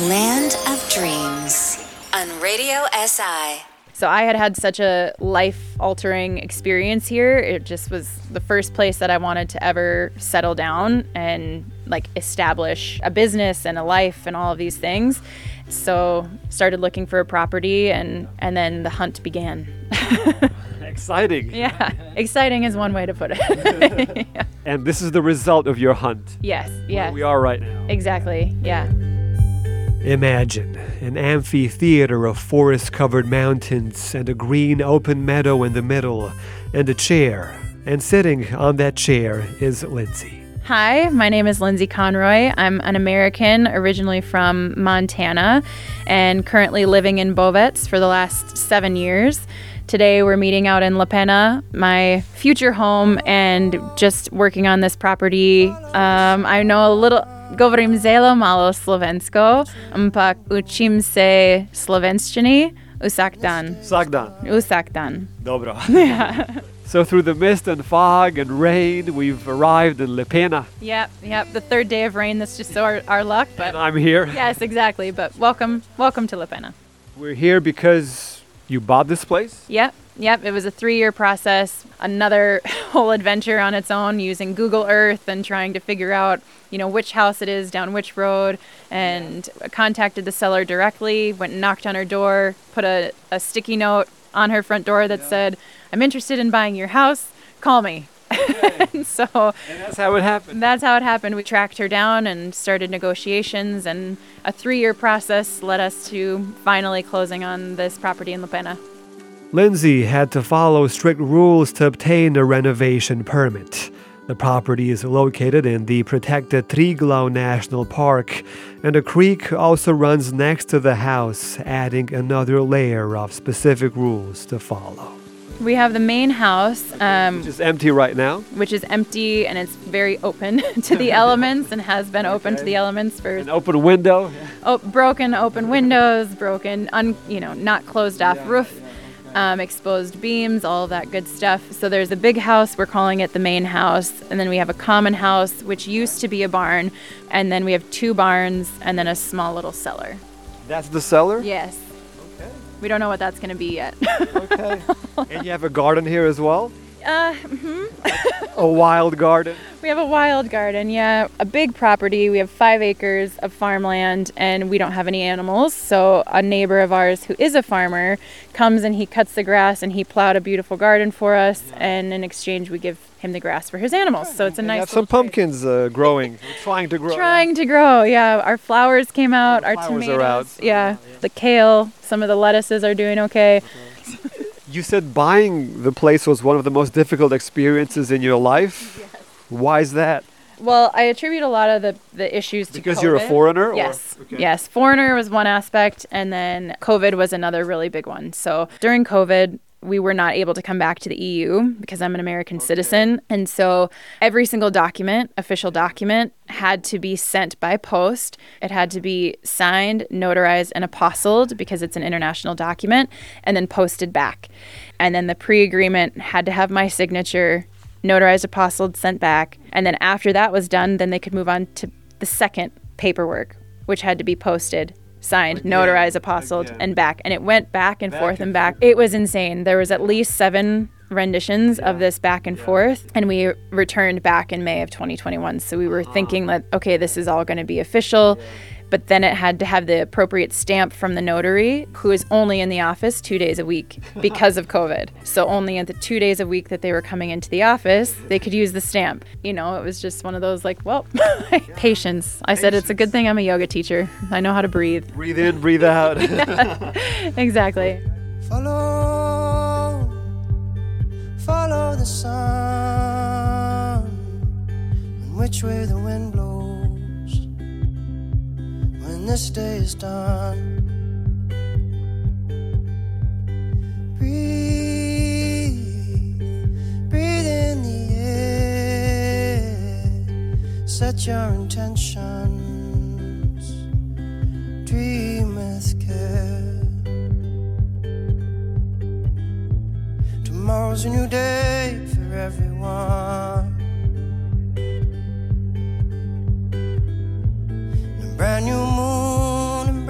Land of Dreams on Radio SI. So I had such a life-altering experience here. It just was the first place that I wanted to ever settle down and establish a business and a life and all of these things. So started looking for a property and then the hunt began. Exciting. Yeah, exciting is one way to put it. Yeah. And this is the result of your hunt. Yes, Where we are right now. Exactly, yeah. Imagine an amphitheater of forest-covered mountains and a green open meadow in the middle and a chair. And sitting on that chair is Lindsay. Hi, my name is Lindsay Conroy. I'm an American originally from Montana and currently living in Beauvais for the last 7 years. Today we're meeting out in La Pena, my future home, and just working on this property. I know a little... Govorim zelo malo slovensko, ampak učim se slovenščini vsak dan. Vsak dan. Dobro. Yeah. So through the mist and fog and rain, we've arrived in La Pena. Yep. The third day of rain, that's just our luck. But And I'm here. Yes, exactly. But welcome to La Pena. We're here because you bought this place? Yep. It was a 3-year process, another whole adventure on its own, using Google Earth and trying to figure out, which house it is, down which road, and contacted the seller directly, went and knocked on her door, put a sticky note on her front door that said, "I'm interested in buying your house, call me." And that's how it happened. That's how it happened. We tracked her down and started negotiations, and a 3-year process led us to finally closing on this property in La Pena. Lindsay had to follow strict rules to obtain a renovation permit. The property is located in the protected Triglav National Park, and a creek also runs next to the house, adding another layer of specific rules to follow. We have the main house, which is empty right now. Which is empty, and it's very open to the elements, and has been open to the elements for an open window. Broken open windows, not closed off roof. Exposed beams, all of that good stuff. So there's a big house, we're calling it the main house, and then we have a common house, which used to be a barn, and then we have 2 barns, and then a small little cellar. That's the cellar? Yes. Okay. We don't know what that's going to be yet. Okay. And you have a garden here as well? Mm-hmm. A wild garden? We have a wild garden, yeah. A big property. We have 5 acres of farmland, and we don't have any animals. So a neighbor of ours who is a farmer comes and he cuts the grass, and he plowed a beautiful garden for us. And in exchange, we give him the grass for his animals. So it's a nice. You have some pumpkins growing, trying to grow. Trying to grow, yeah. Our flowers came out. Our flowers tomatoes are out. Yeah. The kale. Some of the lettuces are doing okay. You said buying the place was one of the most difficult experiences in your life. Yes. Why is that? Well, I attribute a lot of the issues to because COVID. You're a foreigner? Yes. Okay. Yes. Foreigner was one aspect, and then COVID was another really big one. So during COVID, we were not able to come back to the EU because I'm an American citizen. And so every single document, official document, had to be sent by post. It had to be signed, notarized, and apostilled because it's an international document, and then posted back. And then the pre-agreement had to have my signature, notarized, apostilled, sent back. And then after that was done, then they could move on to the second paperwork, which had to be posted, signed, notarized, apostilled, and back. And it went back and forth and back. It was insane. There was at least 7 renditions of this back and forth, and we returned back in May of 2021. So we were thinking that, okay, this is all going to be official. But then it had to have the appropriate stamp from the notary, who is only in the office 2 days a week because of COVID. So only at the 2 days a week that they were coming into the office, they could use the stamp. It was just one of those patience. I said, it's a good thing I'm a yoga teacher. I know how to breathe. Breathe in, breathe out. Exactly. Follow the sun, and which way the wind blows. When this day is done, breathe in the air, set your intentions, dream with care. Tomorrow's a new day for everyone. Brand new moon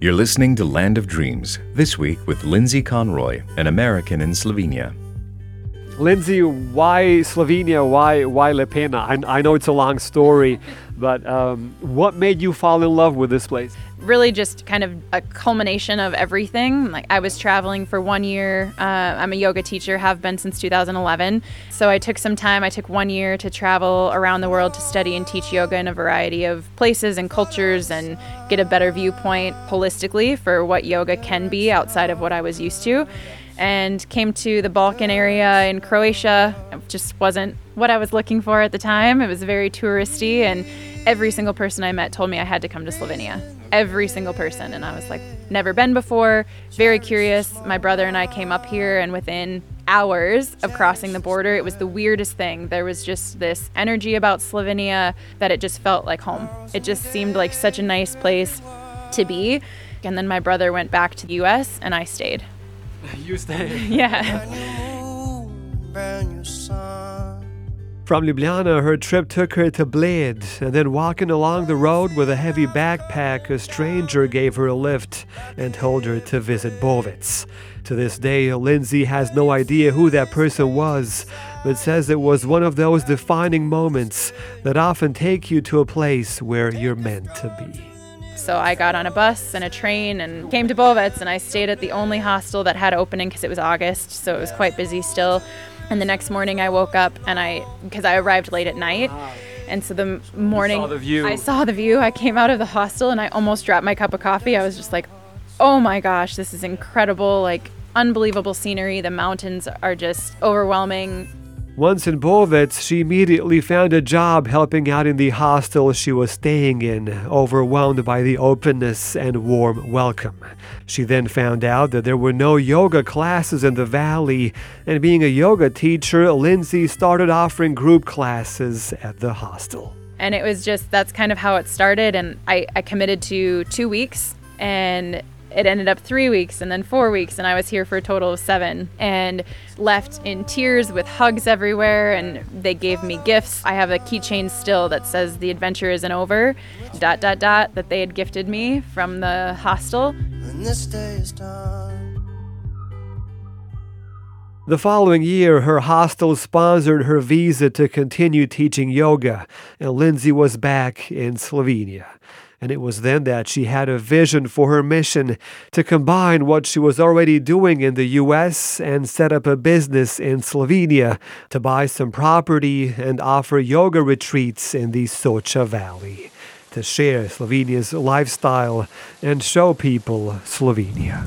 You're listening to Land of Dreams, this week with Lindsay Conroy, an American in Slovenia. Lindsay, why Slovenia? Why Lepena? I know it's a long story, but what made you fall in love with this place? Really just kind of a culmination of everything. Like I was traveling for 1 year. I'm a yoga teacher, have been since 2011. So I took some time. I took 1 year to travel around the world to study and teach yoga in a variety of places and cultures and get a better viewpoint holistically for what yoga can be outside of what I was used to. And came to the Balkan area in Croatia. It just wasn't what I was looking for at the time. It was very touristy, and every single person I met told me I had to come to Slovenia. Every single person. And I was like, never been before, very curious. My brother and I came up here, and within hours of crossing the border, it was the weirdest thing. There was just this energy about Slovenia that it just felt like home. It just seemed like such a nice place to be. And then my brother went back to the US and I stayed. You stay. Yeah. Brand new sun. From Ljubljana, her trip took her to Bled, and then walking along the road with a heavy backpack, a stranger gave her a lift and told her to visit Bovec. To this day, Lindsay has no idea who that person was, but says it was one of those defining moments that often take you to a place where you're meant to be. So I got on a bus and a train and came to Bovec, and I stayed at the only hostel that had opening because it was August, so it was quite busy still. And the next morning I woke up and because I arrived late at night, and so the morning You saw the view. I saw the view. I came out of the hostel and I almost dropped my cup of coffee. I was just like, oh my gosh, this is incredible, like unbelievable scenery. The mountains are just overwhelming. Once in Bovec, she immediately found a job helping out in the hostel she was staying in, overwhelmed by the openness and warm welcome. She then found out that there were no yoga classes in the valley, and being a yoga teacher, Lindsay started offering group classes at the hostel. And it was just, that's kind of how it started. And I committed to 2 weeks, and it ended up 3 weeks and then 4 weeks, and I was here for a total of 7 and left in tears with hugs everywhere, and they gave me gifts. I have a keychain still that says the adventure isn't over, ... that they had gifted me from the hostel. When this day is done. The following year, her hostel sponsored her visa to continue teaching yoga, and Lindsay was back in Slovenia. And it was then that she had a vision for her mission to combine what she was already doing in the US and set up a business in Slovenia to buy some property and offer yoga retreats in the Soča Valley, to share Slovenia's lifestyle and show people Slovenia.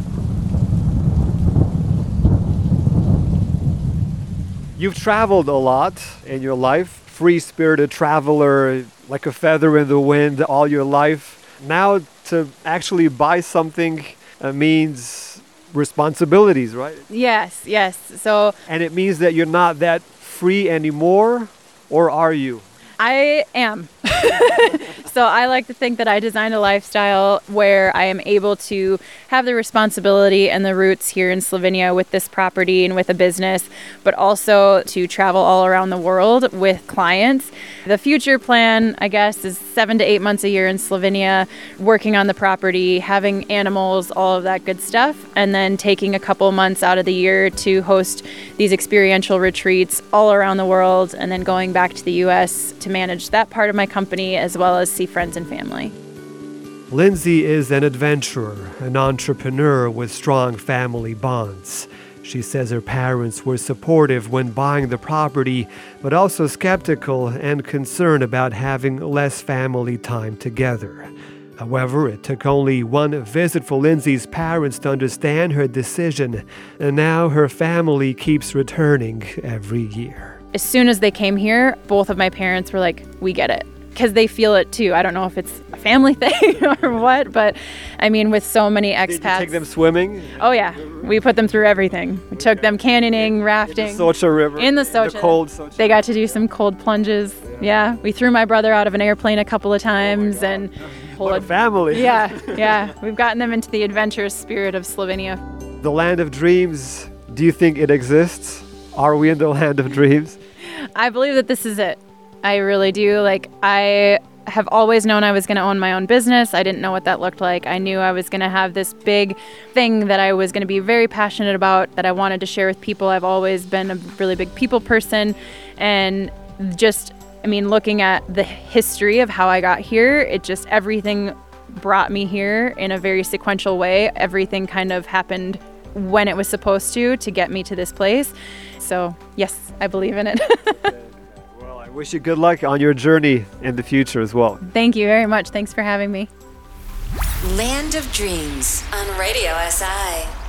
You've traveled a lot in your life, free-spirited traveler, like a feather in the wind all your life. Now to actually buy something means responsibilities, right? Yes. So And it means that you're not that free anymore, or are you? I am. So I like to think that I designed a lifestyle where I am able to have the responsibility and the roots here in Slovenia with this property and with a business, but also to travel all around the world with clients. The future plan, I guess, is 7 to 8 months a year in Slovenia, working on the property, having animals, all of that good stuff, and then taking a couple months out of the year to host these experiential retreats all around the world, and then going back to the US to manage that part of my company as well as see friends and family. Lindsay is an adventurer, an entrepreneur with strong family bonds. She says her parents were supportive when buying the property, but also skeptical and concerned about having less family time together. However, it took only one visit for Lindsay's parents to understand her decision, and now her family keeps returning every year. As soon as they came here, both of my parents were like, we get it. Because they feel it too. I don't know if it's a family thing or what, but I mean, with so many expats. Did you take them swimming? Oh yeah, we put them through everything. We took them canyoning, rafting. Soča River. In the Soča. The cold Soča. They got to do some cold plunges. Yeah, we threw my brother out of an airplane a couple of times and What a family. Yeah. We've gotten them into the adventurous spirit of Slovenia. The land of dreams, do you think it exists? Are we in the land of dreams? I believe that this is it. I really do. Like, I have always known I was going to own my own business. I didn't know what that looked like. I knew I was going to have this big thing that I was going to be very passionate about, that I wanted to share with people. I've always been a really big people person. And just, I mean, looking at the history of how I got here, it just, everything brought me here in a very sequential way. Everything kind of happened when it was supposed to get me to this place. So yes, I believe in it. Well, I wish you good luck on your journey in the future as well. Thank you very much. Thanks for having me. Land of Dreams on Radio SI.